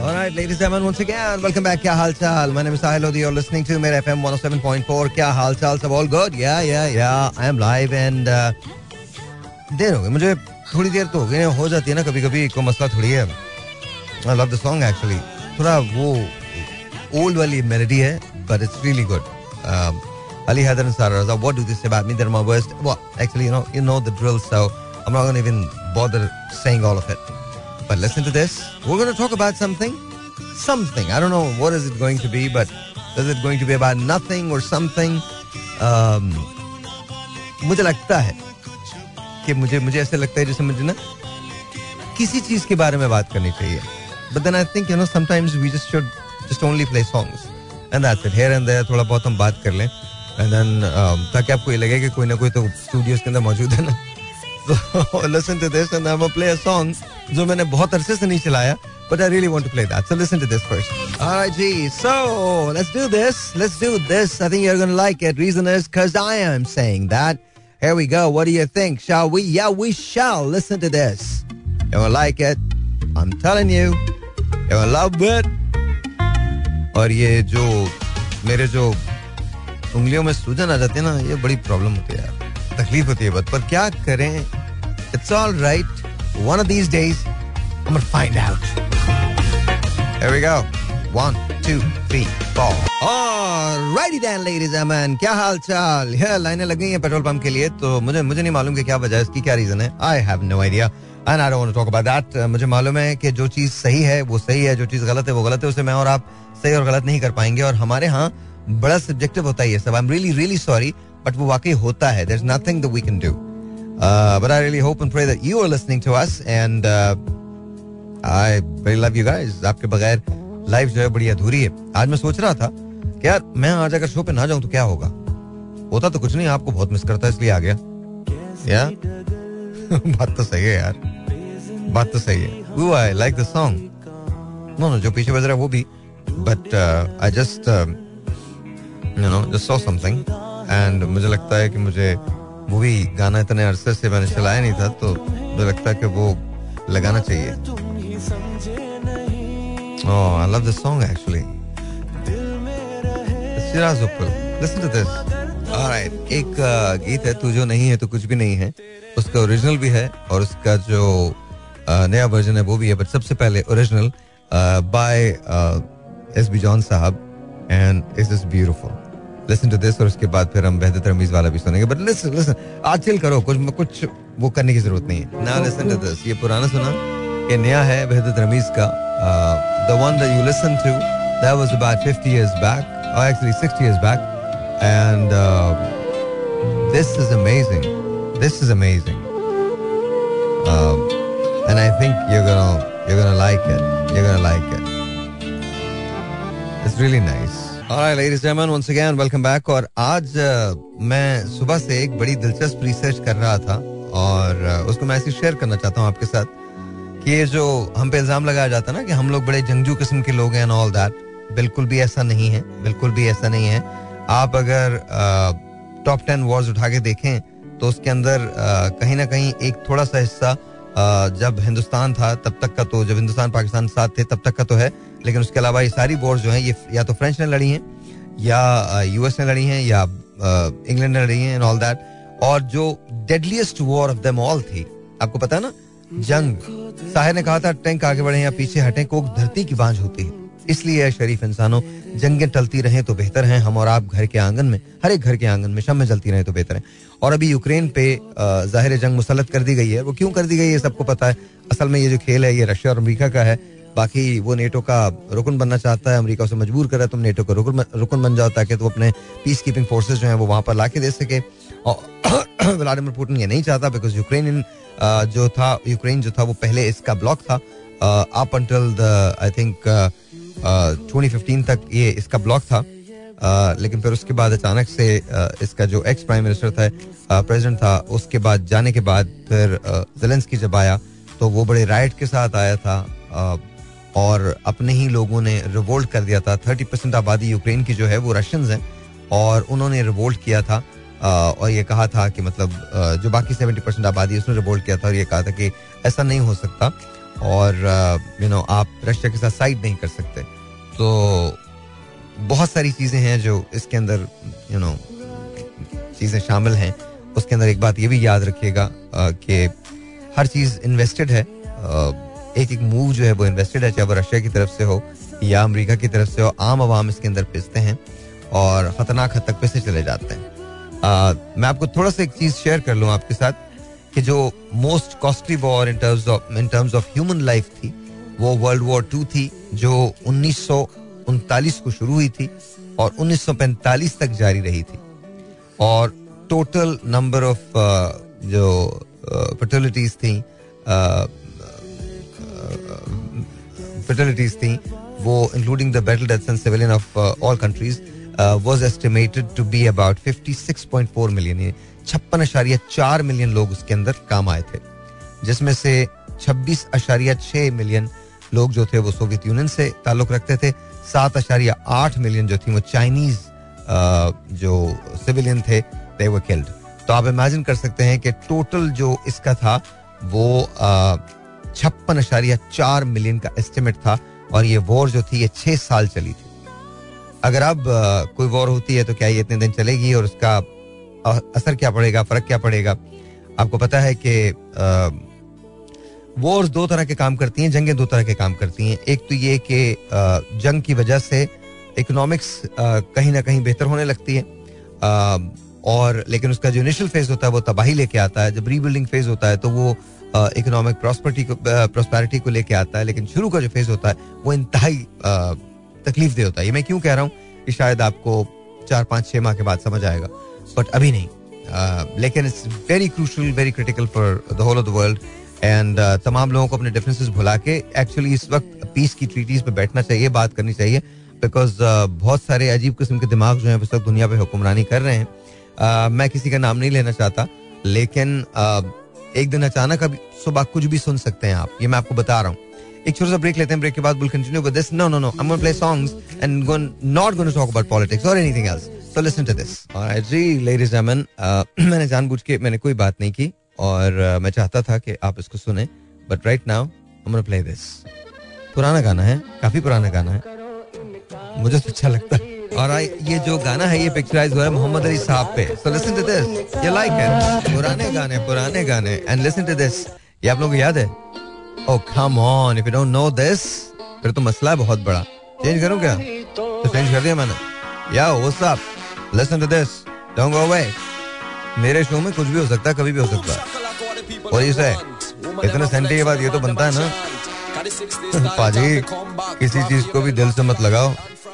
All right, ladies and gentlemen, once again, welcome back. क्या हाल चाल? My name is Sahil Lodi. You're listening to मेरे FM 107.4. क्या हाल चाल? सब all good? Yeah. I am live and देर हो गई मुझे, थोड़ी देर तो हो गई, हो जाती है ना कभी कभी, कोई मसला थोड़ी है. I love the song actually. थोड़ा वो old वाली melody है, but it's really good. Ali Hadar and Sara Raza, what do they say about me? They're my worst. Well, actually, you know the drill, so I'm not going to even bother saying all of it. But listen to this. We're going to talk about something. I don't know what is it going to be, but is it going to be about nothing or something? मुझे लगता है कि मुझे ऐसे लगता है जैसे मुझे ना किसी चीज के बारे में बात करनी चाहिए. But then I think sometimes we should only play songs and that's it. Here and there थोड़ा बहुत हम बात कर लें and then ताकि आपको ये लगे कि कोई ना कोई तो स्टूडियोज के अंदर मौजूद है ना. So listen to this and I'm gonna play a song जो मैंने बहुत अरसे से नहीं चलाया, but I really want to play that. So listen to this first. Alright, G. So let's do this. I think you're gonna like it. Reason is because I am saying that. Here we go. What do you think? Shall we? Yeah, we shall. Listen to this. You're gonna like it. I'm telling you. You're gonna love it. और ये जो मेरे जो उंगलियों में सूजन आ जाती है ना, ये बड़ी प्रॉब्लम होती है यार, तकलीफ होती है बहुत, पर क्या करें. It's all right. One of these days, I'm gonna find out. Here we go. 1, 2, 3, 4. Alrighty then, ladies and gentlemen. क्या हाल चाल? लाइनें लग गई हैं पेट्रोल पंप के लिए, तो मुझे नहीं मालूम कि क्या वजह है इसकी, क्या रीजन है. I have no idea. And I don't want to talk about that. मुझे मालूम है कि जो चीज सही है वो सही है, जो चीज गलत है वो गलत है. उसे मैं और आप सही और गलत नहीं कर पाएंगे, और हमारे यहाँ बड़ा सब्जेक्टिव होता है ये सब. I'm really sorry, but वो वाकई होता है. There's nothing that we can do. But I really hope and pray that you are listening to us, and I really love you guys. आपके बगैर लाइफ जो है बड़ी अधूरी है. आज मैं सोच रहा था कि यार मैं आज अगर शो पे ना जाऊं तो क्या होगा. होता तो कुछ नहीं, आपको बहुत मिस करता इसलिए आ गया. या बात तो सही है यार, बात तो सही है. Ooh, I like the song. No, जो पीछे बज रहा है वो भी, but I just just saw something and मुझे लगता है कि मुझे वो भी गाना इतने अरसे से मैंने चलाया नहीं था, तो मुझे लगता है कि वो लगाना चाहिए. Oh, I love this song actually. It's Shiraz Uppal. Listen to this. All right, एक गीत है तू जो नहीं है तो कुछ भी नहीं है. उसका ओरिजिनल भी है और उसका जो नया वर्जन है वो भी है, बट सबसे पहले ओरिजिनल बाय SB जॉन साहब, and it's just beautiful. Listen to this और उसके बाद फिर हम वहदत रमीज वाला भी सुनेंगे. But listen, आज चिल करो, कुछ वो करने की जरूरत नहीं है. Now listen to this. ये पुराना सुना, ये नया है वहदत रमीज का. The one that you listened to, that was about 50 years back, or actually 60 years back, and this is amazing. And I think you're gonna like it. It's really nice. Alright, ladies and gentlemen, once again welcome back. और आज मैं सुबह से एक बड़ी दिलचस्प research कर रहा था और उसको मैं ऐसे शेयर करना चाहता हूँ आपके साथ कि ये जो हम पे इल्जाम लगाया जाता है ना कि हम लोग बड़े जंगजू किस्म के लोग हैं and all that, बिल्कुल भी ऐसा नहीं है. आप अगर टॉप 10 वॉर्स उठा के देखें तो उसके अंदर कहीं ना कहीं एक थोड़ा सा हिस्सा जब हिंदुस्तान था तब तक का, तो जब हिंदुस्तान पाकिस्तान साथ थे तब तक का तो है, लेकिन उसके अलावा ये सारी वॉर्स जो हैं ये या तो फ्रेंच ने लड़ी हैं या यूएस ने लड़ी हैं या इंग्लैंड ने लड़ी हैं एंड ऑल दैट. और जो deadliest war of them all थी, आपको पता है ना, जंग. साहिर ने कहा था टैंक आगे बढ़े या पीछे हटें, कोक धरती की बांझ होती है. इसलिए शरीफ इंसानों, जंगें टलती रहें तो बेहतर हैं. हम और आप घर के आंगन में, हर एक घर के आंगन में शम्में जलती रहें तो बेहतर है. और अभी यूक्रेन पे जाहिर जंग मुसल्लत कर दी गई है. वो क्यों कर दी गई है सबको पता है. असल में ये जो खेल है ये रशिया और अमेरिका का है. बाकी वो नेटो का रुकन बनना चाहता है, अमेरिका उसे मजबूर कर रहा है तुम नेटो का रुकन बन जाओ ताकि तो अपने पीस कीपिंग फोर्सेस जो हैं वो वहां पर ला के दे सके. और व्लादिमीर पुतिन ये नहीं चाहता, बिकॉज यूक्रेन जो था वो पहले इसका ब्लॉक था up until the I think 2015 तक ये इसका ब्लॉक था. लेकिन फिर उसके बाद अचानक से इसका जो एक्स प्राइम मिनिस्टर था, प्रेसिडेंट था, उसके बाद जाने के बाद फिर ज़ेलेंस्की जब आया तो वो बड़े राइट के साथ आया था और अपने ही लोगों ने रिवोल्ट कर दिया था. 30% आबादी यूक्रेन की जो है वो रशियंस हैं और उन्होंने रिवोल्ट किया था और ये कहा था कि मतलब जो बाकी 70% आबादी उसने रिवोल्ट किया था और ये कहा था कि ऐसा नहीं हो सकता. और आप रशिया के साथ साइड नहीं कर सकते. तो बहुत सारी चीज़ें हैं जो इसके अंदर चीज़ें शामिल हैं. उसके अंदर एक बात ये भी याद रखिएगा कि हर चीज़ इन्वेस्टेड है. एक एक मूव जो है वो इन्वेस्टेड है, चाहे वो रशिया की तरफ से हो या अमेरिका की तरफ से हो. आम आवाम इसके अंदर पिसते हैं और ख़तरनाक हद तक पिसते चले जाते हैं. मैं आपको थोड़ा सा एक चीज़ शेयर कर लूँ आपके साथ कि जो most costly war in terms of human life थी वो वर्ल्ड वॉर 2 थी, जो 1939 को शुरू हुई थी और 1945 तक जारी रही थी. और टोटल नंबर ऑफ जो फर्टिलिटीज थी वो including the battle deaths and civilian of all countries was estimated to be about 56.4 million. 56.4 million लोग उसके अंदर काम आए थे, जिसमें से 26.6 मिलियन लोग जो थे वो सोवियत यूनियन से ताल्लुक रखते थे. 7.8 मिलियन जो थी वो चाइनीज जो सिविलियन थे, they were killed. तो आप इमेजिन कर सकते हैं कि टोटल जो इसका था वो 56.4 मिलियन का एस्टिमेट था. और ये वॉर जो थी ये 6 साल चली थी. अगर अब कोई वॉर होती है तो क्या ये इतने दिन चलेगी और उसका असर क्या पड़ेगा, फर्क क्या पड़ेगा? आपको पता है कि वॉर्स 2 तरह के काम करती हैं, जंगें 2 तरह के काम करती हैं. एक तो ये कि जंग की वजह से इकोनॉमिक्स कहीं ना कहीं बेहतर होने लगती है, और लेकिन उसका जो इनिशियल फेज होता है वो तबाही लेके आता है. जब रीबिल्डिंग फेज होता है तो वो इकोनॉमिक प्रॉस्पेरिटी को लेके आता है. लेकिन शुरू का जो फेज होता है वो इंतहाई तकलीफ दे होता है. ये मैं क्यों कह रहा हूँ कि शायद आपको 4-5-6 माह के बाद समझ आएगा, बट अभी नहीं. लेकिन it's very crucial, very critical for the whole of the world. And तमाम लोगों को अपने डिफरेंसेस भुला के एक्चुअली इस वक्त पीस की ट्रीटीज पे बैठना चाहिए, बात करनी चाहिए. बिकॉज बहुत सारे अजीब किस्म के दिमाग जो हैं इस वक्त दुनिया पे हुक्मरानी कर रहे हैं. मैं किसी का नाम नहीं लेना चाहता, लेकिन एक दिन अचानक अभी सुबह कुछ भी सुन सकते हैं आप. ये मैं आपको बता रहा हूँ. एक छोटा सा ब्रेक लेते हैं, ब्रेक के बाद we'll continue with this. No, I am gonna play songs and not gonna talk about politics और anything else. So listen to this. Alright जी, लेडीज एंड जेंटलमैन, मैंने जानबूझ के मैंने कोई बात नहीं की और मैं चाहता था कि आप इसको सुने, but right now I am gonna play this. पुराना गाना है, काफी पुराना गाना है, मुझे तो अच्छा लगता है. और ये जो गाना है ये पिक्चराइज हुआ है मोहम्मद अली साहब पे. So listen to this, you like it. पुराने गाने एंड लिसन टू दिस. ये आप लोगों को याद है? Oh come on, if you don't know this फिर तो मसला है बहुत बड़ा. चेंज करूं क्या? तो चेंज कर दिया मैंने. या what's up, listen to this, don't go away. मेरे शो में कुछ भी हो सकता है, कभी भी हो सकता है. और इसे इतने सेंटी के बाद ये तो बनता है ना पाजी, किसी चीज को भी दिल से मत लगाओ,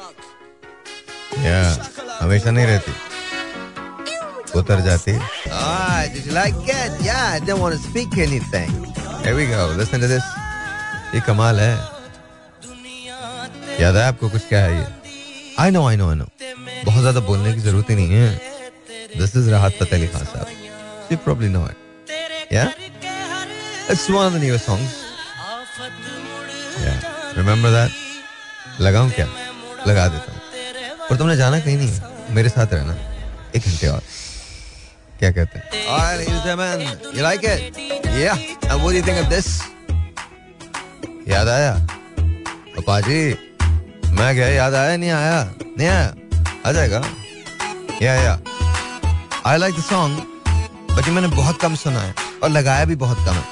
हमेशा नहीं रहती, उतर जाती. Did you like it? Yeah, I didn't want to speak anything. Here we go. Listen to this. ये कमाल है. याद है आपको कुछ? क्या है ये? I know. बहुत ज्यादा बोलने की जरूरत ही नहीं है. This is राहत फतेह अली खान साहब. You probably know it. Yeah? It's one of the newer songs. Yeah. Remember that? लगाऊं क्या? लगा देता हूँ. और तुमने जाना कहीं नहीं, मेरे साथ रहना 1 घंटे और. क्या कहते हैं? Alright, ladies and gentlemen, you like it? Yeah. And what do you think of this? याद आया? पाजी, मैं क्या याद आया? नहीं आया? नहीं आया? आ जाएगा? Yeah. I like the song, but ये मैंने बहुत कम सुना है और लगाया भी बहुत कम है.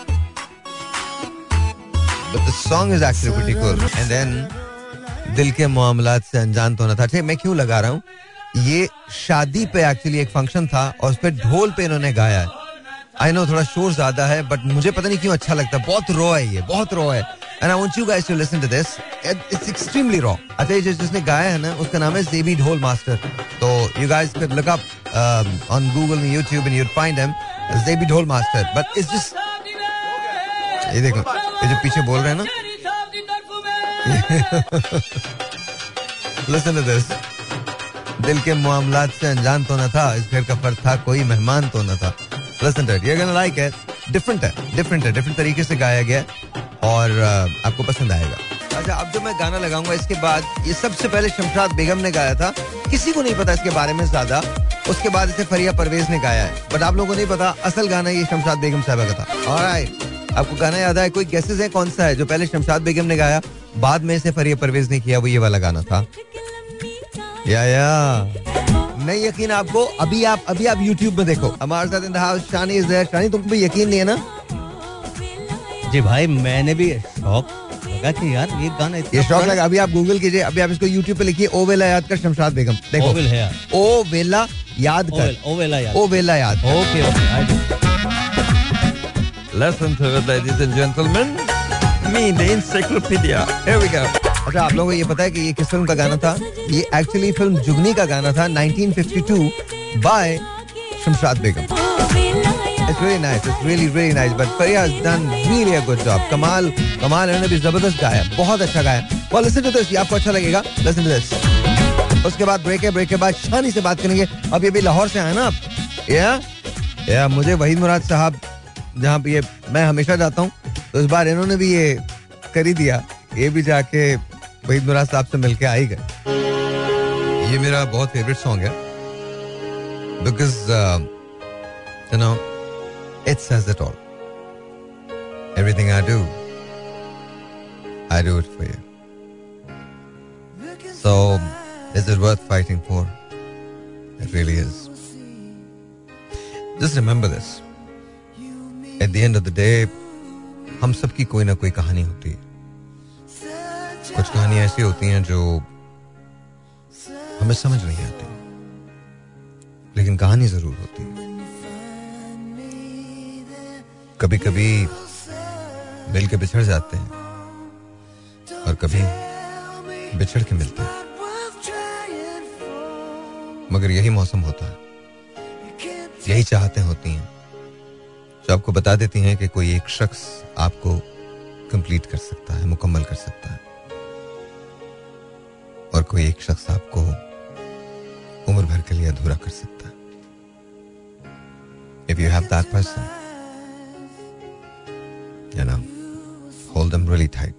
But the song is actually pretty cool. And then दिल के मामलात से अनजान तो ना था. मैं क्यों लगा रहा हूँ? ये शादी पे एक्चुअली एक फंक्शन था और उस पे ढोल पे इन्होंने गाया है. आई नो थोड़ा शोर ज्यादा है, बट मुझे पता नहीं क्यों अच्छा लगता है. बहुत रॉ है ये, बहुत रॉ है. And I want you guys to listen to this. It's extremely raw. अच्छा, जिसने गाया है ना उसका नाम है जेबी ढोल मास्टर. तो you guys can look up on Google and YouTube and you will find him, JB Dhol master. But it's just, ये देखो, ये जो पीछे बोल रहे हैं ना, लिसन टू दिस. दिल के मामलात से अनजान तो न था, इस घर का फर्द था, कोई मेहमान तो न था. Listen to it, you are gonna like it. Different तरीके से गाया गया और आपको पसंद आएगा. अच्छा, अब जो मैं गाना लगाऊंगा इसके बाद, ये सबसे पहले शमशाद बेगम ने गाया था. किसी को नहीं पता इसके बारे में ज्यादा. उसके बाद इसे फरिया परवेज ने गाया है, बट आप लोगों को नहीं पता असल गाना ये शमशाद बेगम साहबा का था. ऑलराइट, आपको गाना याद है? कोई गेसेस है कौन सा है जो पहले शमशाद बेगम ने गाया, बाद में से फरिया परवेज ने किया? वो ये वाला गाना था या नहीं यकीन आपको? अभी आप YouTube में देखो. हमारे साथ in the house Shani is there. Shani तुमको भी यकीन नहीं है ना? जी भाई मैंने भी शौक लगा कि यार ये गाना इतना ये शौक लगा. अभी आप गूगल कीजिए, अभी आप इसको YouTube पे लिखिए, ओ वेला याद कर शमशाद बेगम. देखो ओ वेला याद, ओ वेला याद कर, ओ वेला याद, ओ वेला याद. Okay. Listen to it, ladies and gentlemen. Me, the encyclopedia. Here we go. अच्छा, आप लोगों को ये पता है कि ये किस फिल्म का गाना था? ये एक्चुअली फिल्म जुगनी का गाना था, 1952 by Shamshad Begum. It's really nice. It's really, really nice. But Faria has done really a good job. कमाल इन्होंने भी जबरदस्त गाया, बहुत अच्छा गाया. Well, listen to this. ये आपको अच्छा लगेगा. Listen to this. उसके बाद ब्रेक के बाद शानी से बात करेंगे. अब ये भी लाहौर से आए ना आप? या मुझे वहीद मुराद साहब जहाँ पे ये मैं हमेशा जाता हूँ, तो इस बार इन्होंने भी ये कर ही दिया. ये भी जाके वहीद मुराद साहब से मिलके आ ही गए. ये मेरा बहुत फेवरेट सॉन्ग है because you know it says it all. Everything I do it for you. So, is it worth fighting for? It really is. Just remember this. At the end of the day, हम सबकी कोई ना कोई कहानी होती है. कुछ कहानियां ऐसी होती हैं जो हमें समझ नहीं आती, लेकिन कहानी जरूर होती है. कभी कभी मिल के बिछड़ जाते हैं और कभी बिछड़ के मिलते हैं, मगर यही मौसम होता है, यही चाहतें होती हैं जो आपको बता देती हैं कि कोई एक शख्स आपको कंप्लीट कर सकता है, मुकम्मल कर सकता है, और कोई एक शख्स आपको उम्र भर के लिए अधूरा कर सकता है. If you have that person, you know, hold them really tight.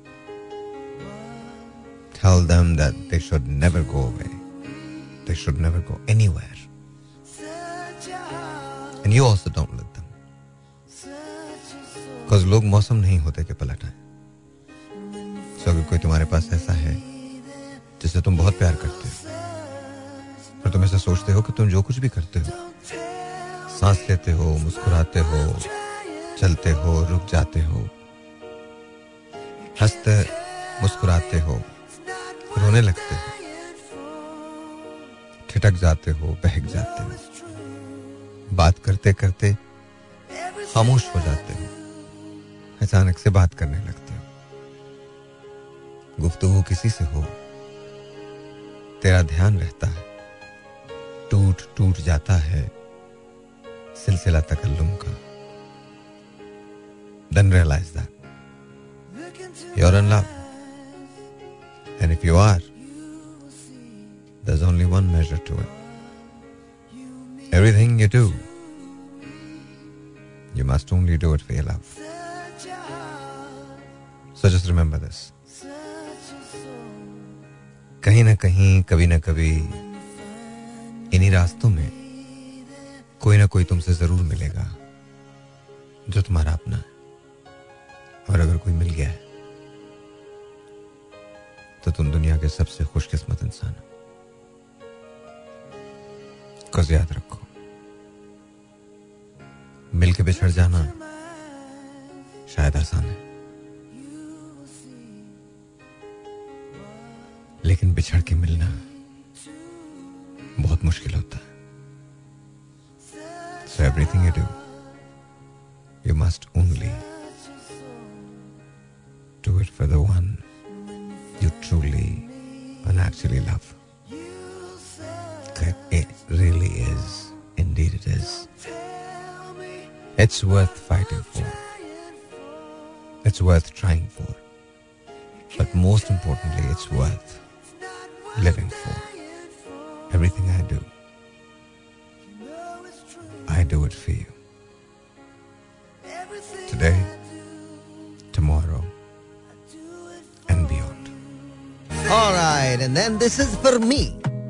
Tell them that they should never go away. They should never go anywhere. And you also don't let them. Because लोग मौसम नहीं होते कि पलट आए. So अगर कोई तुम्हारे पास ऐसा है जिसे तुम बहुत प्यार करते हो, और तुम ऐसा सोचते हो कि तुम जो कुछ भी करते हो, सांस लेते हो, मुस्कुराते हो, चलते हो, रुक जाते हो, हंसते मुस्कुराते हो, रोने लगते हो, ठिठक जाते हो, बहक जाते हो, बात करते करते खामोश हो जाते हो, अचानक से बात करने लगते हो, गुफ्तगू किसी से हो, तेरा ध्यान रहता है, टूट जाता है सिलसिला तकल्लुम का. Then realize that you're in love, and if you are, there's only one measure to it. Everything you do, you must only do it for your love. So just remember this. कहीं ना कहीं, कभी ना कभी इन्हीं रास्तों में कोई ना कोई तुमसे जरूर मिलेगा जो तुम्हारा अपना है. और अगर कोई मिल गया है तो तुम दुनिया के सबसे खुशकिस्मत इंसान हो. कुछ याद रखो, मिल के बिछड़ जाना शायद आसान है, लेकिन बिछड़ के मिलना बहुत मुश्किल होता है. So everything you do, you must only do it for the one you truly and actually love. It really is. Indeed it is. It's worth fighting for. It's worth trying for. But most importantly, it's worth living for. Everything I do, I do it for you. Today, tomorrow, and beyond. All right, and then this is for me.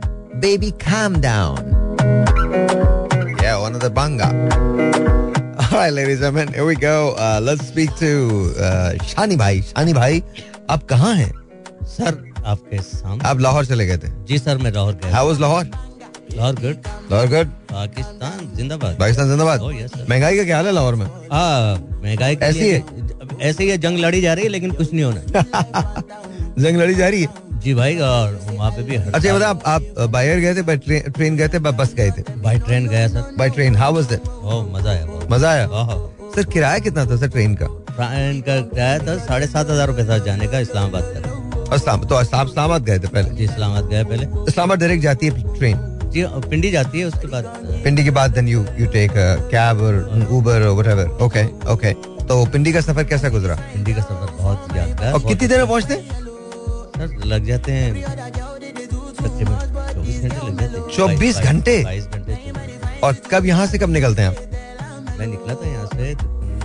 Baby, calm down. Yeah, one of the banga. Alright, ladies and gentlemen, here we go. Let's speak to शानी भाई. शानी भाई, आप कहाँ हैं? Sir आपके सामने. आप लाहौर चले गए थे? जी सर, मैं लाहौर गया. How was Lahore? Lahore good. Lahore good. Pakistan जिंदाबाद. पाकिस्तान जिंदाबाद. Oh, yes, sir. महंगाई का क्या हाल है लाहौर में? महंगाई ऐसी है? ऐसे ही जंग लड़ी जा रही है, लेकिन कुछ नहीं होना. जंग लड़ी जा रही है? जी भाई, और वहाँ पे भी. अच्छा ये बता, आप बाय एयर गए थे, बाय ट्रेन गए थे, बस गए थे? बाय ट्रेन गया sir. By train. How was that? मजा आया. मजा आया. सर किराया कितना था सर ट्रेन का? ट्रेन का किराया था 7,500 रुपए था जाने का, इस्लामाबाद का. तो इस्लामाबाद गए थे पहले? जी इस्लामाबाद गए पहले. इस्लामाबाद डायरेक्ट जाती है ट्रेन? जी पिंडी जाती है, उसके बाद पिंडी के बाद देन यू टेक कैब और उबर और व्हाटएवर. ओके. तो पिंडी का सफर कैसा गुजरा? पिंडी का सफर बहुत यादगार. और कितनी देर में पहुंचते? सर लग जाते हैं तकरीबन 24 घंटे लग जाते हैं. 24 घंटे? 22 घंटे. और कब यहाँ से कब निकलते हैं आप? मैं निकला था यहाँ से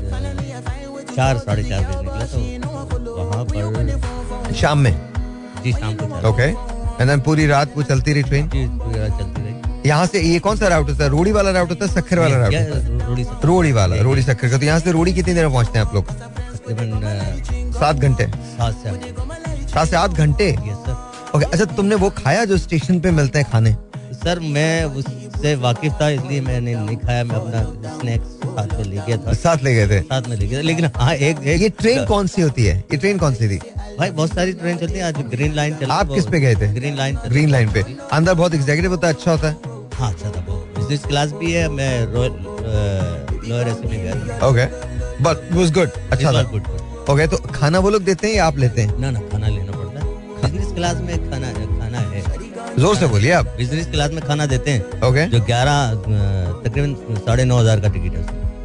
4 साढ़े 4 बजे निकला था वहाँ पर शाम में. जी शाम को. ओके. एंड देन पूरी रात वो चलती रही ट्रेन? जी पूरी रात चलती रही. यहाँ से ये कौन सा राउट होता है? रोड़ी वाला राउट होता है, सक्खर वाला राउट होता है? रोड़ी वाला. रोड़ी सक्खर का. तो यहाँ से रोड़ी कितनी देर में पहुँचते हैं आप लोग? तकरीबन 7 घंटे. 7 से 8 घंटे. ओके. अच्छा तुमने वो खाया जो स्टेशन पे मिलते हैं खाने? सर मैं उससे वाकिफ था, इसलिए मैंने नहीं खाया. मैं अपना स्नैक्स साथ में ले गया था. साथ ले गए थे? साथ में ले गया, लेकिन हाँ एक ये ट्रेन कौन सी होती है? ये ट्रेन कौन सी थी? भाई बहुत सारी ट्रेन चलती है. आज ग्रीन लाइन चल. आप किस पे गए थे? Green line. ग्रीन लाइन पे. अंदर बहुत एग्जीक्यूटिव होता है, अच्छा होता है? हाँ अच्छा था. बिजनेस क्लास भी है. मैं लोअर एसी में गया. ओके. But was good. अच्छा था. ओके. तो खाना वो लोग देते हैं या आप लेते हैं? ना खाना लेना पड़ता है. बिजनेस क्लास में खाना है. जोर से बोलिए आप. बिजनेस क्लास में खाना देते हैं. ओके. जो 11 तकरीबन 9,500 का टिकट है.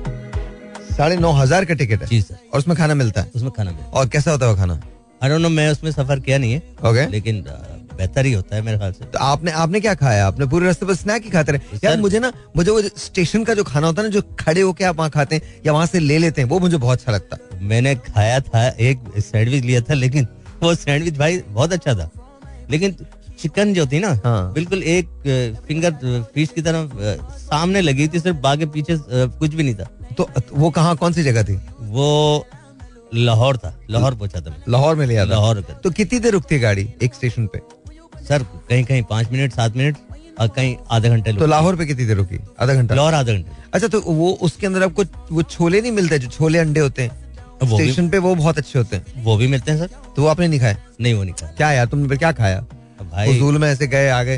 9,500 का टिकट है? जी सर. और उसमें खाना मिलता है? उसमें खाना मिलता है. और कैसा होता है वो खाना? आई डोंट नो, मैं उसमें सफर किया नहीं है. ओके. लेकिन बेहतर ही होता है मेरे ख्याल से. तो आपने क्या खाया? आपने पूरे रास्ते पर स्नैक ही खाते रहे? यार मुझे वो स्टेशन का जो खाना होता है ना, जो खड़े होके आप वहाँ खाते हैं या वहाँ से ले लेते हैं, वो मुझे बहुत अच्छा लगता है. मैंने खाया था, एक सैंडविच लिया था, लेकिन वो सैंडविच भाई बहुत अच्छा था. लेकिन चिकन जो थी ना, बिल्कुल एक फिंगर फिश की तरह सामने लगी थी, सिर्फ बाकी पीछे कुछ भी नहीं था. तो वो कौन सी जगह थी? वो लाहौर था. लाहौर पहुंचा था. लाहौर में लिया था? लाहौर. तो कितनी देर रुकती है गाड़ी एक स्टेशन पे? सर कहीं 5 मिनट 7 मिनट और कहीं आधा घंटे. तो लाहौर पे कितनी देर रुकी? आधा घंटा? लाहौर आधा घंटा. अच्छा. तो वो उसके अंदर आपको वो छोले नहीं मिलते जो छोले अंडे होते हैं स्टेशन पे? वो बहुत अच्छे होते हैं. वो भी मिलते हैं सर. तो वो आपने नहीं खाए? नहीं, वो नहीं खाया. क्या यार तुमने क्या खाया भाई? हुजूल में ऐसे गए आ गए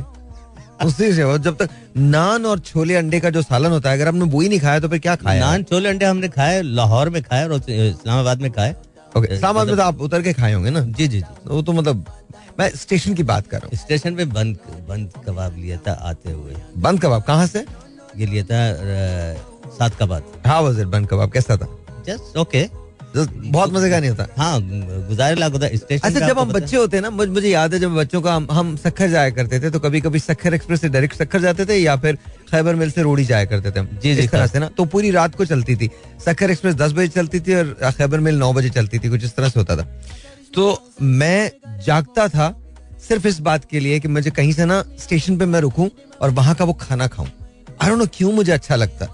उसी से. जब तक नान और छोले अंडे का जो सालन होता है, अगर आपने वो ही नहीं खाया तो फिर क्या खाया? नान छोले अंडे हमने खाए, लाहौर में खाए और इस्लामाबाद में खाए. ओके. इस्लामाबाद में तो आप उतर के खाए होंगे ना? जी. वो तो मतलब मैं स्टेशन की बात कर रहा हूँ. स्टेशन पे बंद कबाब लिया था आते हुए. बंद कबाब कहाँ से? ये लिया था सादकाबाद. How was it? बंद कबाब कैसा था? Just okay. बहुत मजे का नहीं होता? हाँ गुजारे लाख होता है स्टेशन. अच्छा जब हम बच्चे होते हैं ना, मुझे याद है जब बच्चों का हम सक्खर जाया करते थे, तो कभी कभी सक्खर एक्सप्रेस से डायरेक्ट सक्खर जाते थे या फिर खैबर मिल से रोड़ी जाया करते थे हम. जी इस तरह से ना. तो पूरी रात को चलती थी सक्खर एक्सप्रेस. 10 बजे चलती थी और खैबर मिल 9 बजे चलती थी. कुछ इस तरह से होता था. तो मैं जागता था सिर्फ इस बात के लिए कि मुझे कहीं से ना स्टेशन पे मैं रुकूं और वहां का वो खाना खाऊं. आई डोंट नो क्यों मुझे अच्छा लगता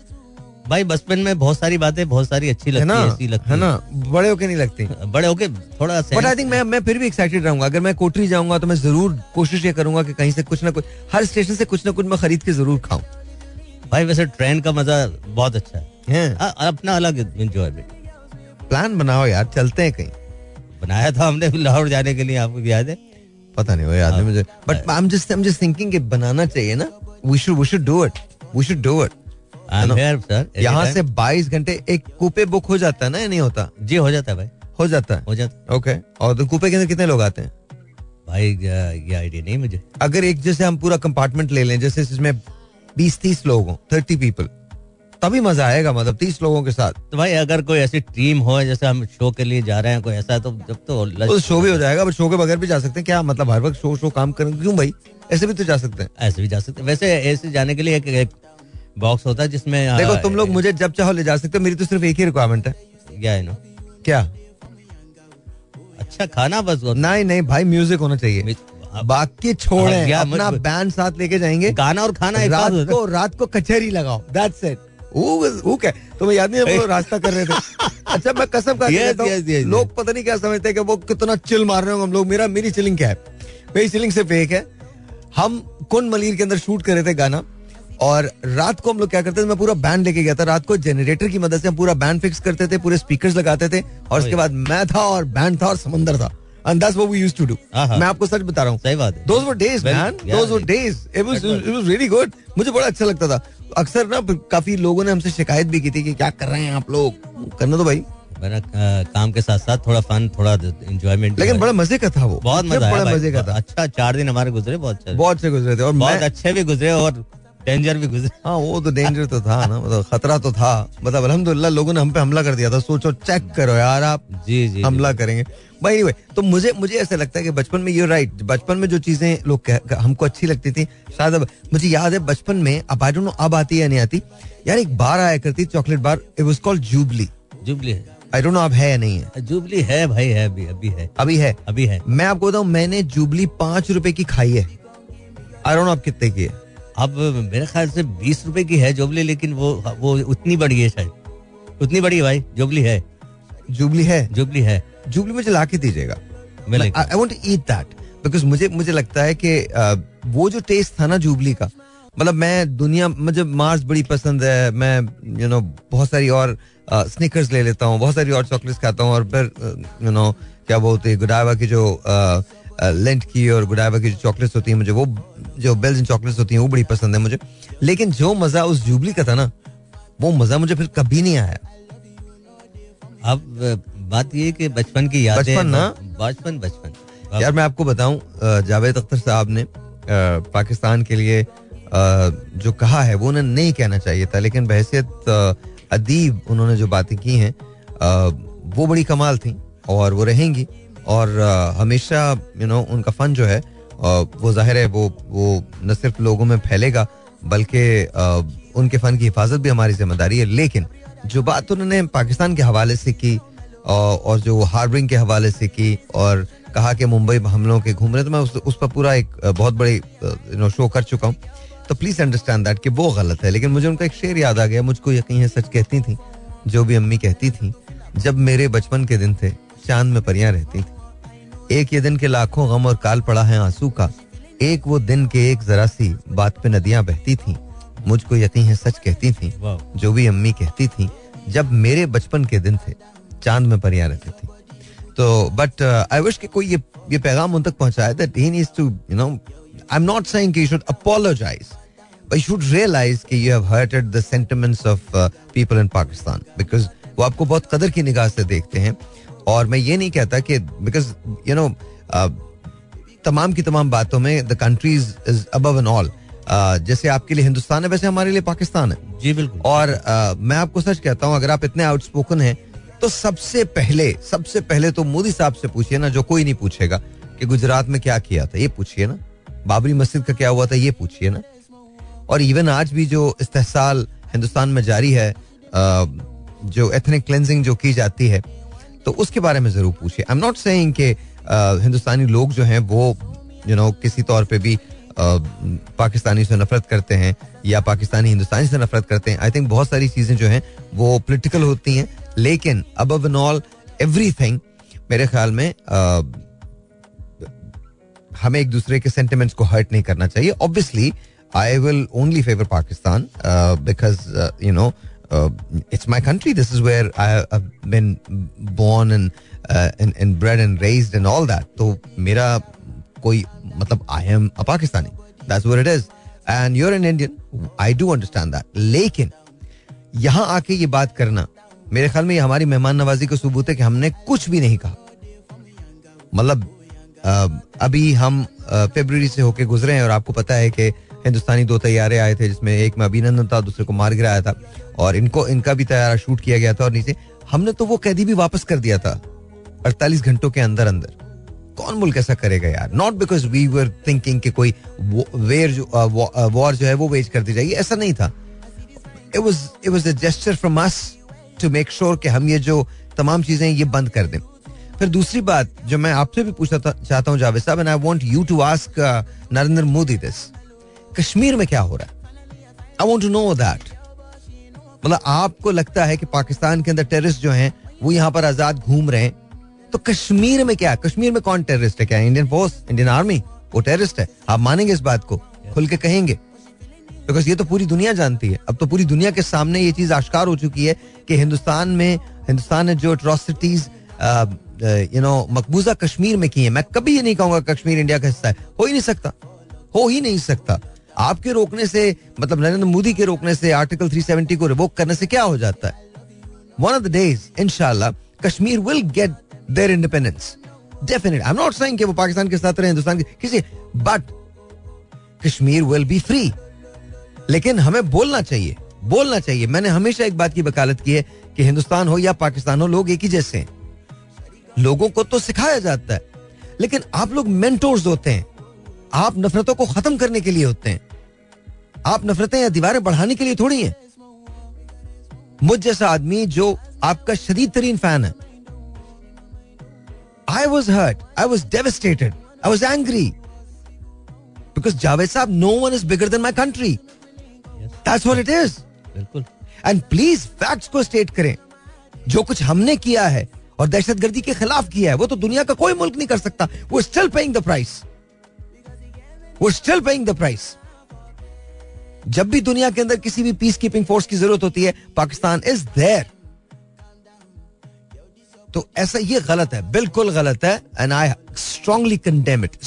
भाई. बचपन में बहुत सारी बातें बहुत सारी अच्छी लगती है, ऐसी लगती है ना. बड़े होके नहीं लगती. बड़े होके थोड़ा. बट आई थिंक मैं फिर भी एक्साइटेड रहूंगा. अगर मैं कोटरी जाऊंगा तो मैं जरूर कोशिश ये करूंगा कि कहीं से कुछ ना कुछ, हर स्टेशन से कुछ ना कुछ मैं खरीद के जरूर खाऊं. भाई वैसे ट्रेन का मजा बहुत अच्छा है. अपना अलग एंजॉयमेंट. प्लान बनाओ यार, चलते हैं कहीं. बनाया था हमने लाहौर जाने के लिए, आपको याद है? पता नहीं वो याद है मुझे. But I am just thinking कि बनाना चाहिए ना. We should do it. यहाँ से 22 घंटे एक कूपे बुक हो जाता है ना या नहीं होता? जी हो जाता है भाई. हो जाता है. ओके. और तो कूपे के अंदर कितने लोग आते हैं भाई? ये आइडिया नहीं मुझे. अगर एक जैसे हम पूरा कंपार्टमेंट ले लें, जैसे इसमें 20-30 लोग हों, 30 पीपल, तभी मजा आएगा. मतलब 30 लोगों के साथ. तो भाई अगर कोई ऐसी टीम हो, जैसे हम शो के लिए जा रहे हैं, कोई ऐसा, तो जब तो शो भी हो जाएगा. बट शो के बगैर भी जा सकते हैं. क्या मतलब हर वक्त शो काम करें? क्यों भाई, ऐसे भी तो जा सकते हैं. ऐसे भी जा सकते हैं. वैसे ऐसे जाने के लिए एक बॉक्स होता है जिसमें देखो तुम लोग मुझे जब चाहो ले जा सकते हो. मेरी तो सिर्फ एक ही रिक्वायरमेंट है. क्या है ना? क्या? अच्छा खाना बस. नहीं भाई, म्यूजिक होना चाहिए. बाकी छोड़े, अपना बैंड साथ लेके जाएंगे. गाना और खाना रात को कचहरी लगाओ. That's it. वो क्या, तुम्हें याद नहीं है वो रास्ता कर रहे थे? अच्छा मैं कसम खा के कहता हूं, लोग पता नहीं क्या समझते हैं कि वो कितना चिल मार रहे हो हम लोग. मेरी चिलिंग क्या है? मेरी चिलिंग सिर्फ एक है. हम कुन मलीर के अंदर शूट कर रहे थे गाना, और रात को हम लोग क्या करते थे, मैं पूरा बैंड लेके गया था. रात को जनरेटर की मदद से हम पूरा बैंड फिक्स करते थे, पूरे स्पीकर्स लगाते थे, और उसके बाद मैं था और बैंड था और समंदर था. And that's what we used to do. मैं आपको सच बता रहा हूँ. सही बात है. Those were days, man. Those were days. It was really good. मुझे बड़ा अच्छा लगता था. अक्सर ना काफी लोगों ने हमसे शिकायत भी की थी कि क्या कर रहे हैं आप लोग. करना तो भाई. काम के साथ साथ थोड़ा फन, थोड़ा एंजॉयमेंट. लेकिन बड़ा मजे का था वो. बहुत मजा आया. बड़ा मजे का था. अच्छा 4 दिन हमारे गुजरे, बहुत अच्छे गुजरे थे, और बहुत अच्छे भी गुजरे और डेंजर भी गुजरे. हाँ वो तो डेंजर तो था ना, मतलब खतरा तो था. मतलब अल्हम्दुलिल्लाह लोगों ने हम पे हमला कर दिया था. सोचो, चेक करो यार आप. जी हमला करेंगे भाई. anyway, तो मुझे ऐसा लगता है कि बचपन में, you're right, बचपन में जो चीजें लोग हमको अच्छी लगती थी, शायद अब मुझे याद है बचपन में, अब आई डोंट नो अब आती है या नहीं आती यार, एक बार आया करती chocolate bar, it was called Jubilee. है, आई डोंट नो अब है या नहीं है. जुबली है भाई, है अभी है. मैं आपको बताऊं, मैंने जुबली 5 रुपए की खाई है. आई डोंट नो अब कितने की है. अब मेरे ख्याल से 20 रुपए की है जुबली, लेकिन वो उतनी बड़ी है, शायद उतनी बड़ी है भाई. जुबली है. जुबली मुझे ला के दीजिएगा. I want to eat that, because मुझे लगता है कि वो जो टेस्ट था ना जुबली का, मतलब मैं दुनिया, मुझे मार्स बड़ी पसंद है. मैं बहुत सारी और स्निकर्स ले लेता हूँ, बहुत सारी और चॉकलेट्स खाता हूँ, और फिर क्या बोलते हैं, गुडावा की जो लेंट की और गुडावा की जो चॉकलेट्स होती है, मुझे वो जो बेल्जियन चॉकलेट्स होती हैं वो बड़ी पसंद है मुझे. लेकिन जो मजा उस जुबली का था ना, वो मजा मुझे फिर कभी नहीं आया. अब बात ये कि बचपन की यादें, बचपन यार मैं आपको बताऊं, जावेद अख्तर साहब ने पाकिस्तान के लिए जो कहा है वो उन्हें नहीं कहना चाहिए था, लेकिन बहैसियत अदीब उन्होंने जो बातें की हैं वो बड़ी कमाल थी और वो रहेंगी. और हमेशा उनका फन जो है वो जाहिर है वो न सिर्फ लोगों में फैलेगा, बल्कि उनके फन की हिफाजत भी हमारी जिम्मेदारी है. लेकिन जो बात उन्होंने पाकिस्तान के हवाले से की और जो हार्बरिंग के हवाले से की और कहा कि मुंबई हमलों के घूम रहे, तो मैं उस पर पूरा एक बहुत बड़ी शो कर चुका हूँ. तो प्लीज अंडरस्टैंड दैट कि वो गलत है. लेकिन मुझे उनका एक शेर याद आ गया, मुझको यकीन है सच कहती थी जो भी अम्मी कहती थी, जब मेरे बचपन के दिन थे चांद में परियां रहती थी. एक ये दिन के लाखों गम और काल पड़ा है आंसू का, एक वो दिन के एक जरा सी बात पे नदियां बहती थी. मुझको यकीन है सच कहती थी जो भी अम्मी कहती थी, जब मेरे बचपन के दिन थे चांद में परियां रहती थी. तो बट आई विश कि कोई ये पैगाम उन तक पहुंचाए that he needs to I am not saying कि you should apologise, but you should realise कि you have hurted the sentiments of people in Pakistan, because वो आपको बहुत कदर की निगाह से देखते हैं. और मैं ये नहीं कहता कि बिकॉज तमाम की तमाम बातों में the country is above and all. जैसे आपके लिए हिंदुस्तान है वैसे हमारे लिए पाकिस्तान है. जी बिल्कुल. और मैं आपको सच कहता हूं, अगर आप इतने आउटस्पोकन हैं तो सबसे पहले तो मोदी साहब से पूछिए ना, जो कोई नहीं पूछेगा, कि गुजरात में क्या किया था, ये पूछिए ना. बाबरी मस्जिद का क्या हुआ था, ये पूछिए ना. और इवन आज भी जो इस्तेहसाल हिंदुस्तान में जारी है, जो एथनिक क्लेंजिंग जो की जाती है, तो उसके बारे में जरूर पूछिए. आई एम नॉट सेइंग कि हिंदुस्तानी लोग जो हैं वो किसी तौर पे भी पाकिस्तानी से नफरत करते हैं या पाकिस्तानी हिंदुस्तानी से नफरत करते हैं. आई थिंक बहुत सारी चीजें जो हैं वो पॉलिटिकल होती हैं, लेकिन अबव एंड ऑल एवरीथिंग मेरे ख्याल में हमें एक दूसरे के सेंटिमेंट्स को हर्ट नहीं करना चाहिए. Obviously I will only favour Pakistan because it's my country. This is where I have been born and bred and raised and all that. तो मेरा कोई मतलब I am a Pakistani. That's what it is. And you're an Indian. I do understand that. लेकिन यहाँ आके ये बात करना, मेरे ख्याल में ये हमारी मेहमान नवाजी का सबूत है कि हमने कुछ भी नहीं कहा. मतलब अभी हम फरवरी से होके गुजरे हैं और आपको पता है कि हिंदुस्तानी 2 तैयारे आए थे, जिसमें एक में अभिनंदन था, दूसरे को मार गिराया था, और इनका भी तैयारा शूट किया गया था. और नीचे हमने तो वो कैदी भी वापस कर दिया था 48 घंटों के अंदर अंदर. कौन मुल्क ऐसा करेगा यार? Not because we were thinking कि कोई वॉर जो है वो वेज कर दी जाएगी, ऐसा नहीं था. It was a gesture from us to make sure कि हम ये जो तमाम चीजें ये बंद कर दें. फिर दूसरी बात जो मैं आपसे भी पूछना चाहता हूं जावेद साहब, and I want you to ask Narendra Modi this, Kashmir में क्या हो रहा है? I want to know that. मतलब आपको लगता है कि पाकिस्तान के अंदर टेररिस्ट जो हैं वो यहाँ पर आजाद घूम रहे हैं, तो कश्मीर में क्या? कश्मीर में कौन टेररिस्ट है? क्या इंडियन फोर्स, इंडियन आर्मी वो टेररिस्ट है? आप मानेंगे इस बात को? खुल के कहेंगे? बिकॉज ये तो पूरी दुनिया जानती है. अब तो पूरी दुनिया के सामने ये चीज आश्कार हो चुकी है कि हिंदुस्तान ने जो एट्रोसिटीज मकबूजा कश्मीर में की है. मैं कभी ये नहीं कहूंगा कश्मीर इंडिया का हिस्सा है. हो ही नहीं सकता. आपके रोकने से, मतलब नरेंद्र मोदी के रोकने से, आर्टिकल 370 को रिवोक करने से क्या हो जाता है? वन ऑफ द डेज इंशाल्लाह Kashmir will get their independence. Definitely. I am not saying कि वो पाकिस्तान के साथ रहे, हिंदुस्तान के किसी, but Kashmir will be free. लेकिन हमें बोलना चाहिए. मैंने हमेशा एक बात की वकालत की है कि हिंदुस्तान हो या पाकिस्तान हो, लोग एक ही जैसे हैं. लोगों को तो सिखाया जाता है, लेकिन आप लोग मेंटोर्स होते हैं. आप नफरतों को खत्म करने के लिए होते हैं. आप नफरतें या दीवारें बढ़ाने के लिए थोड़ी हैं. मुझ जैसा आदमी जो आपका शदीद तरीन फैन है, I was hurt, I was devastated, I was angry because Javed साहब, no one is bigger than my country. That's what it is. बिल्कुल. And please facts को स्टेट करें. जो कुछ हमने किया है और दहशतगर्दी के खिलाफ किया है, वो तो दुनिया का कोई मुल्क नहीं कर सकता. We're still paying the price. जब भी दुनिया के अंदर किसी भी पीस कीपिंग फोर्स की जरूरत होती है, पाकिस्तान इज देयर. तो ऐसा ये गलत है, बिल्कुल गलत है. And I strongly condemn it.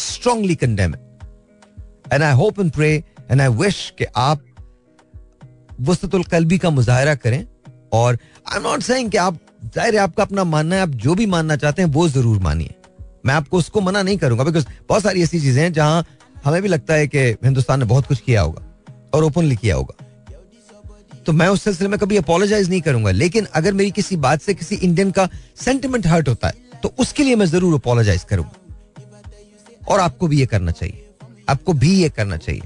And I hope and pray and I wish कि आप वसतुल कल्बी का मुजाहरा करें. और आई एम नॉट सेइंग कि आप, जाहिर है आपका अपना मानना है, आप जो भी मानना चाहते हैं वो जरूर मानिए. मैं आपको उसको मना नहीं करूंगा, बिकॉज बहुत सारी ऐसी चीजें हैं जहां हमें भी लगता है कि हिंदुस्तान ने बहुत कुछ किया होगा और ओपनली किया होगा, तो मैं उस सिलसिले में कभी अपोलोजाइज नहीं करूंगा. लेकिन अगर मेरी किसी बात से किसी इंडियन का सेंटिमेंट हर्ट होता है तो उसके लिए मैं जरूर अपोलोजाइज करूंगा. और आपको भी ये करना चाहिए.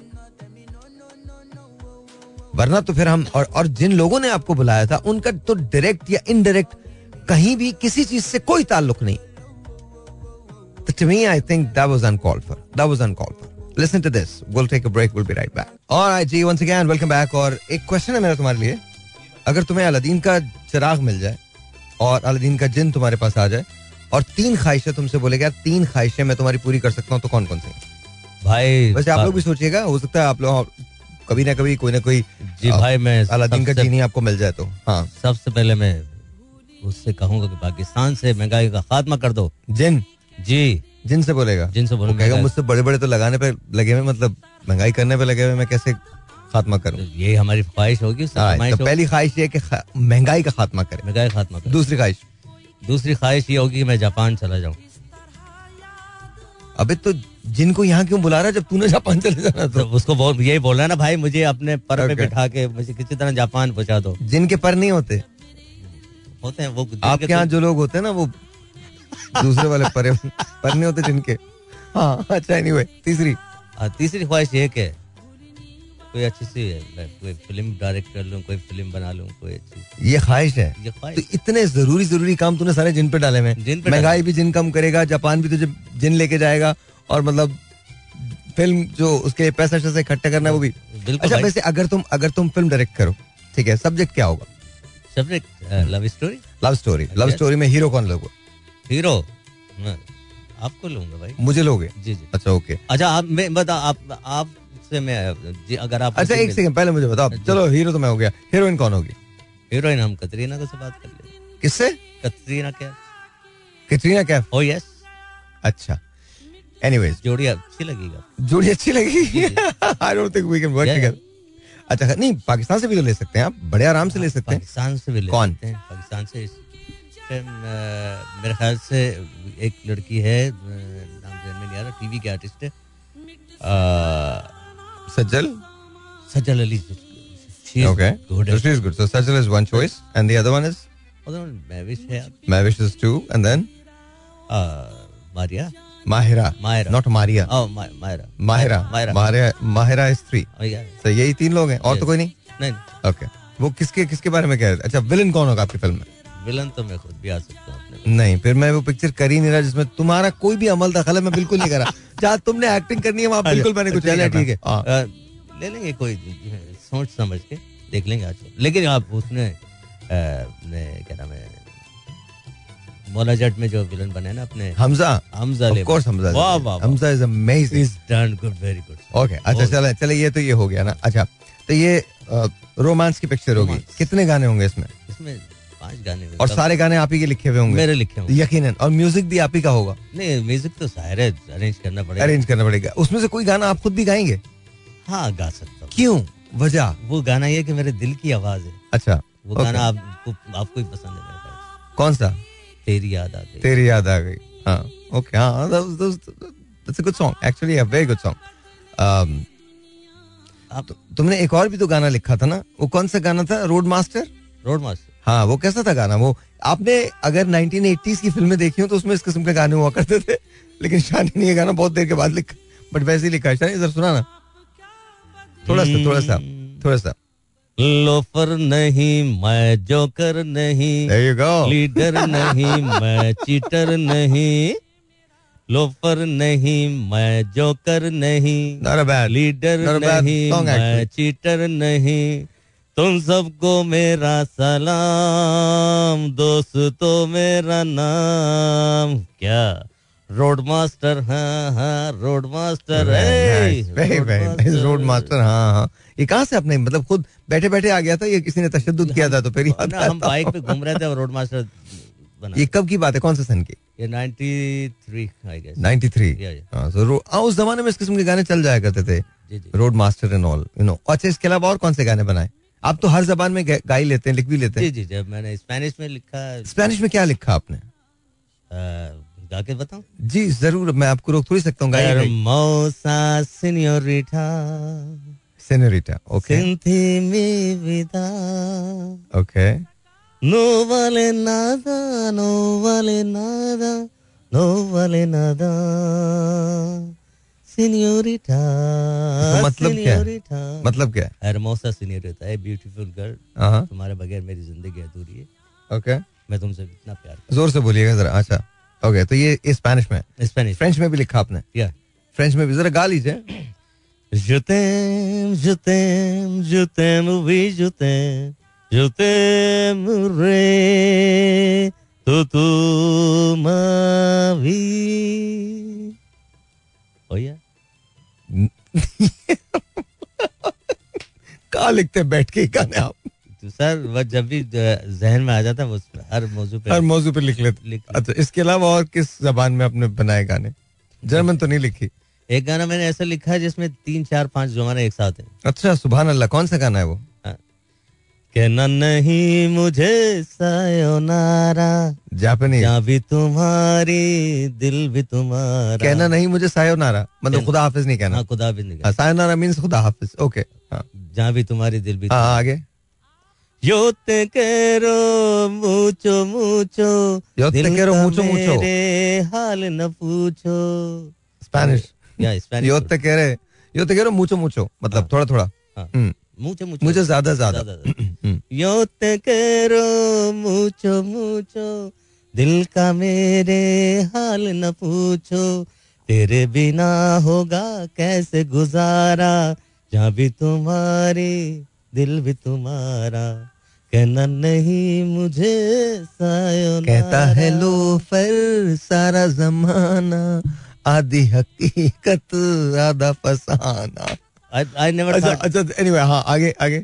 वरना तो फिर हम और जिन लोगों ने आपको बुलाया था उनका तो डायरेक्ट या इनडायरेक्ट कहीं भी किसी चीज से कोई ताल्लुक नहीं. To me, I think that was uncalled for. Listen to this. We'll take a break. We'll be right back. All right, ji, once again, welcome back. और एक क्वेश्चन है मेरा तुम्हारे लिए. अगर तुम्हें अलादीन का चिराग मिल जाए और अलादीन का जिन तुम्हारे पास आ जाए और 3 ख्वाहिशें तुमसे बोलेगा, 3 ख्वाहिशें मैं तुम्हारी पूरी कर सकता हूँ, तो कौन कौन सी? भाई वैसे आप लोग भी सोचिएगा, हो सकता है आप लोग कभी ना कभी कोई ना कोई जी भाई मैं अलादीन का जीनी आपको मिल जाए तो. हाँ, सबसे पहले मैं उससे कहूंगा कि पाकिस्तान से महंगाई का खात्मा कर दो. जिन से बोलेगा, कहेगा मुझसे बड़े बड़े तो लगाने पे लगे हुए, मतलब महंगाई करने पे लगे हुए, मैं कैसे खात्मा करूं? ये हमारी ख्वाहिश होगी. तो पहली ख्वाहिश ये कि महंगाई का खात्मा करें. दूसरी ख्वाहिश ये होगी कि मैं जापान चला जाऊं. अबे तो जिनको यहाँ क्यों बुला रहा है जब तूने जापान चले जाना? तो उसको यही बोल रहा है ना भाई, मुझे अपने पर पे बिठा के मुझे किसी तरह जापान पहुंचा दो. जिनके पर नहीं होते हैं वो आपके यहाँ जो लोग होते हैं ना, वो दूसरे वाले पर नहीं होते जिनके. हाँ, अच्छा. एनीवे, तीसरी ख्वाहिश ये कि कोई अच्छी सी कोई फिल्म डायरेक्ट कर लूं, कोई फिल्म बना लूं, कोई अच्छी. ये ख्वाहिश है. तो इतने जरूरी काम तूने सारे जिन पे डाले हुए. महंगाई भी जिन कम करेगा, जापान भी तुझे जिन लेके जाएगा, और मतलब फिल्म जो उसके पैसा से इकट्ठा करना है वो भी. अच्छा, वैसे अगर तुम फिल्म डायरेक्ट करो, ठीक है, सब्जेक्ट क्या होगा? सब्जेक्ट लव स्टोरी में हीरो कौन लोगे? हीरो आपको लूंगा भाई. मुझे लोगे? जी. अच्छा, ओके. अच्छा, आप मैं बता आप से मैं जी, अगर आप. अच्छा, एक सेकंड पहले मुझे बताओ. चलो, हीरो तो मैं हो गया, हीरोइन कौन होगी? हीरोइन हम कतरीना को से बात कर ले. किससे? कतरीना कैफ. Oh yes. अच्छा, एनीवेज, जोड़ी अच्छी लगेगी. I don't think we can work together. अच्छा, नहीं, पाकिस्तान से भी तो ले सकते हैं आप, बड़े आराम से ले सकते हैं. पाकिस्तान से भी ले सकते हैं. पाकिस्तान से मेरे ख्याल से एक लड़की है, नाम ध्यान में नहीं आ रहा, टीवी की आर्टिस्ट है, सज्जल Ali. Okay, so she is good. So Sajal is one choice, and the other one is Mavish है. Mavish is 2, and then Mahira, not Maria. Oh, Mahira is 3. Oh yeah. So यही 3 लोग हैं, और तो कोई नहीं. Okay. वो किसके बारे में कह रहे थे? अच्छा, विलन कौन होगा आपकी फिल्म में? विलन तो मैं खुद भी आ सकता हूँ. नहीं, फिर मैं वो पिक्चर कर ही नहीं रहा जिसमें तुम्हारा कोई भी अमल दखल है. मैं बिल्कुल नहीं करा. जहाँ तुमने एक्टिंग करनी है वहाँ बिल्कुल मैंने कुछ नहीं. ठीक है, ले लेंगे कोई सोच समझ के. देख लेंगे आज। लेकिन आप उसने क्या नाम है, मौला जट में जो विलन बने ना अपने, हमजा ऑफ कोर्स, हमजा, वाह वाह, Hamza is amazing, is done good, very good. Okay, अच्छा चले ये तो ये हो गया ना। अच्छा, तो ये रोमांस की पिक्चर होगी, कितने गाने होंगे इसमें? इसमें 5 गाने, और सारे गाने आप ही के लिखे हुए होंगे? मेरे लिखे होंगे यकीनन। और म्यूजिक भी आप ही का होगा? नहीं, म्यूजिक तो सारे अरेंज करना पड़ेगा। उसमें से कोई गाना आप खुद भी गाएंगे? हाँ, गा सकता हूँ। क्यों, वजह? वो गाना ये कि मेरे दिल की आवाज है। अच्छा, वो गाना आपको ही पसंद है मेरे ख्याल। कौन सा? तेरी याद आ गई। तेरी याद आ गई, हाँ, ओके, हाँ, that's a good song, actually a very good song. तुमने एक और भी तो गाना लिखा था ना, वो कौन सा गाना था? Road master. हाँ, वो कैसा था गाना? वो आपने अगर 1980s की फिल्में देखी हो तो उसमें इस किस्म के गाने हुआ करते थे, लेकिन शानी ने ये गाना बहुत देर के बाद लिखा, बट वैसे ही लिखा है। शानी जरा सुना ना थोड़ा सा। लोफर नहीं मैं जोकर नहीं, There you go. लीडर नहीं मैं चीटर नहीं, लोफर नहीं मैं जोकर नहीं, Not a bad, लीडर नहीं मैं चीटर नहीं, तुम सबको मेरा सलाम, दोस्तों मेरा नाम, क्या रोड मास्टर, हाँ रोड मास्टर, रोड मास्टर, हाँ। ये कहाँ से आपने, मतलब खुद बैठे बैठे आ गया था, ये किसी ने तशद्दुद किया था तो फिर हम बाइक पे घूम रहे थे और रोड मास्टर बना। ये कब की बात है, कौन से सन की? ये 93 आई गेस। 93। हाँ, उस जमाने में इस किस्म के गाने चल जाया करते थे, road master and all, you know. अच्छा, इसके अलावा और कौन से गाने बनाए? आप तो हर जबान में गा ही लेते हैं, लिख भी लेते हैं। जी, जब मैंने स्पेनिश में लिखा। स्पेनिश में क्या लिखा आपने? गा के बताऊं? जी जरूर, मैं आपको रोक थोड़ी सकता हूँ। Hermosa señorita, okay, sin ti mi vida, okay, no vale nada, no vale nada, no vale nada, señorita, मतलब क्या? Hermosa señorita, a beautiful girl, तुम्हारे बगैर मेरी जिंदगी अधूरी है। ओके, मैं तुमसे इतना प्यार करता हूं। जोर से बोलिएगा जरा। अच्छा, ओके, तो ये स्पेनिश में, फ्रेंच में भी लिखा आपने? या फ्रेंच में भी जरा गा लीजिए। Je t'aime, je t'aime, je t'aime, oui, je t'aimerai toute ma vie. Oh yeah. कहाँ लिखते बैठ के गाने आप? तो सर वो जब भी जहन में आ जाता है हर मौजू पे लिख लेते। अच्छा, इसके अलावा और किस जबान में आपने बनाए गाने? जर्मन तो नहीं लिखी? एक गाना मैंने ऐसा लिखा है जिसमें 3, 4, 5 जमाने एक साथ हैं। अच्छा, सुभान अल्लाह। कौन सा गाना है वो? कहना नहीं मुझे सायोनारा, जापानी, जहाँ भी तुम्हारी दिल भी तुम्हारा। कहना नहीं मुझे सायोनारा मतलब खुदा हाफिज नहीं कहना? खुदा हाफिज नहीं कहना। सायोनारा मीन्स खुदा हाफिज। ओके, जहाँ भी तुम्हारी दिल भी। आगे। Yo te quiero mucho, mucho. Yo te quiero mucho, mucho. मेरे हाल न पूछो। स्पेनिश। या Spanish. Yo te quiero mucho, mucho मतलब थोड़ा थोड़ा। मुझे ज्यादा ज्यादा। Yo te quiero mucho, mucho. दिल का मेरे हाल न पूछो, तेरे बिना होगा कैसे गुजारा, जहाँ भी तुम्हारी दिल भी तुम्हारा, कहना नहीं मुझे सायोनारा। कहता है लोफर सारा जमाना, आधी हकीकत आधा फसाना। I never thought. अच्छा, anyway, हाँ, आगे।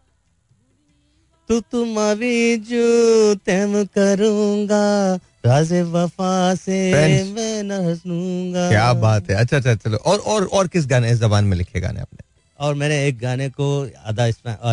तू तुम्हारी जो तैम करूंगा, राज़े वफा से मैं न हंसूंगा। क्या बात है। अच्छा, चलो। और किस गाने, इस जबान में लिखे गाने आपने? और मैंने एक गाने को आधा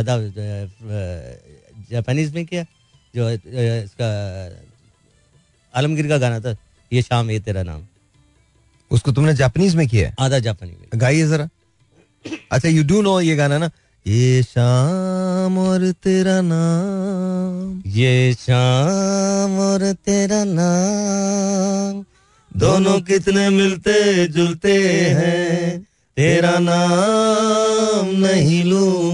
जापानीज में किया, जो इसका आलमगीर का गाना था, ये शाम ये तेरा नाम। उसको तुमने जापानीज में किया? आधा जापानी में। गाइए जरा। अच्छा, यू डू नो ये गाना ना, ये शाम और तेरा नाम, ये शाम और तेरा नाम, दोनों कितने मिलते जुलते हैं, तेरा नाम नहीं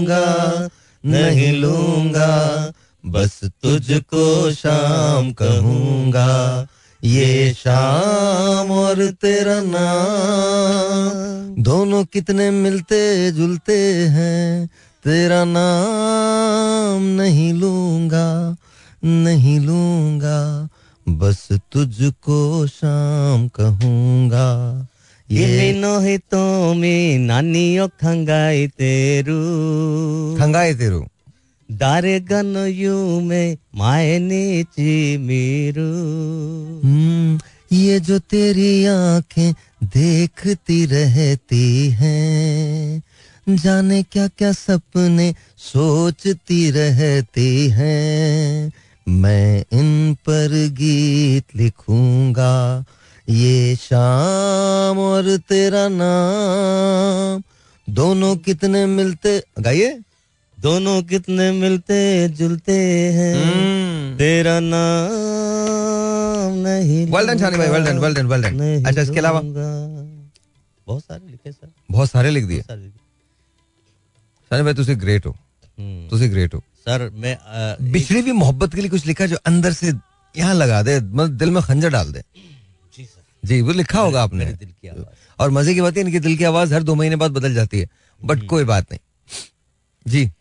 लूंगा, बस तुझको शाम कहूंगा, ये शाम और तेरा नाम, दोनों कितने मिलते जुलते हैं, तेरा नाम नहीं लूंगा, नहीं लूंगा, बस तुझको शाम कहूंगा. ये नोहे तो में नानियो खंगाई तेरू दारे गन यू में मायने ची मेरू. ये जो तेरी आंखें देखती रहती हैं, जाने क्या क्या सपने सोचती रहती हैं, मैं इन पर गीत लिखूंगा. ये शाम और तेरा नाम दोनों कितने मिलते, गाइए, दोनों कितने मिलते जुलते हैं, तेरा नाम नहीं. वेल डन शानी भाई, well done, well done, well done. अच्छा, इसके अलावा बहुत सारे लिखे सर, बहुत सारे लिख दिए. शानी भाई तुसी ग्रेट हो, तुसी ग्रेट हो सर. मैं बिछड़ी भी मोहब्बत के लिए कुछ लिखा जो अंदर से यहाँ लगा दे, मतलब दिल में खंजर डाल दे. जी सर, जी, वो लिखा होगा आपने. दिल की आवाज. और मजे की बात है, इनकी दिल की आवाज हर 2 महीने बाद बदल जाती है, बट कोई बात नहीं जी.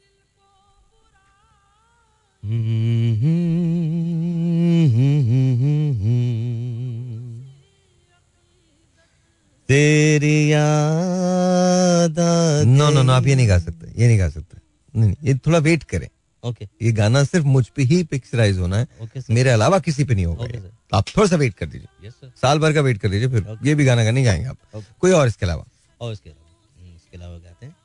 तेरी याद. नो आप ये नहीं गा सकते, ये नहीं गा सकते. नहीं, ये थोड़ा वेट करें. ओके. ये गाना सिर्फ मुझ पे ही पिक्चराइज होना है. मेरे अलावा किसी पे नहीं होगा. आप थोड़ा सा वेट कर दीजिए. साल भर का वेट कर दीजिए, फिर ये भी गाना नहीं गाएंगे आप. कोई और इसके अलावा? और इसके अलावा गाते हैं.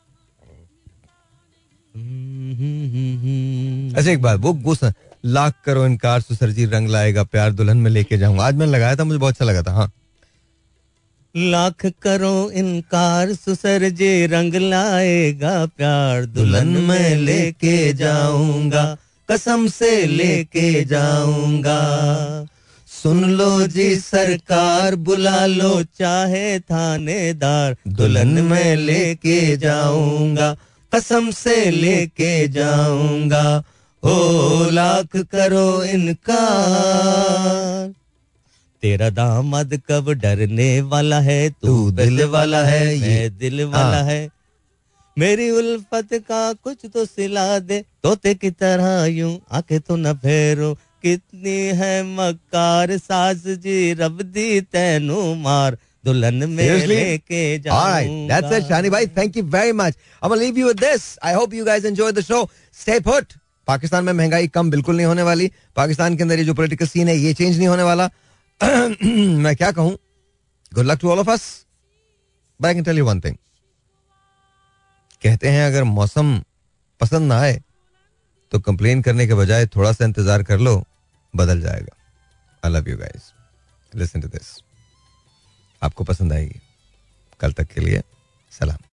अच्छा, एक बात, वो लाख करो इनकार सुसर जी, रंग लाएगा प्यार दुल्हन में लेके जाऊंगा. आज मैंने लगाया था, मुझे बहुत अच्छा लगा था. हाँ, लाख करो इनकार सुसर जी, रंग लाएगा प्यार दुल्हन में लेके जाऊंगा, कसम से लेके जाऊंगा. सुन लो जी सरकार, बुला लो चाहे थानेदार, दुल्हन में लेके जाऊंगा, कसम से लेके जाऊंगा. ओ लाख करो इनकार, तेरा दामाद कब डरने वाला है, तू दिल वाला है, ये दिल वाला है. मेरी उल्फत का कुछ तो सिला दे, तोते की तरह यूं आंखें तो न फेरो, कितनी है मक्कार सास जी, रब दी तैनू मार, दुल्हन में लेके जाऊंगा. All right, that's it, Shani bhai. Thank you very much. I'm gonna leave you with this. I hope you guys enjoyed the show. Stay put. Pakistan में महंगाई कम बिल्कुल नहीं होने वाली. पाकिस्तान के अंदर ये जो पॉलिटिकल सीन है ये चेंज नहीं होने वाला. मैं क्या कहूं? Good luck to all of us. But I can tell you one thing. कहते हैं अगर मौसम पसंद ना आए तो कंप्लेन करने के बजाय थोड़ा सा इंतजार कर लो, बदल जाएगा. I love you guys. Listen to this. आपको पसंद आएगी. कल तक के लिए सलाम.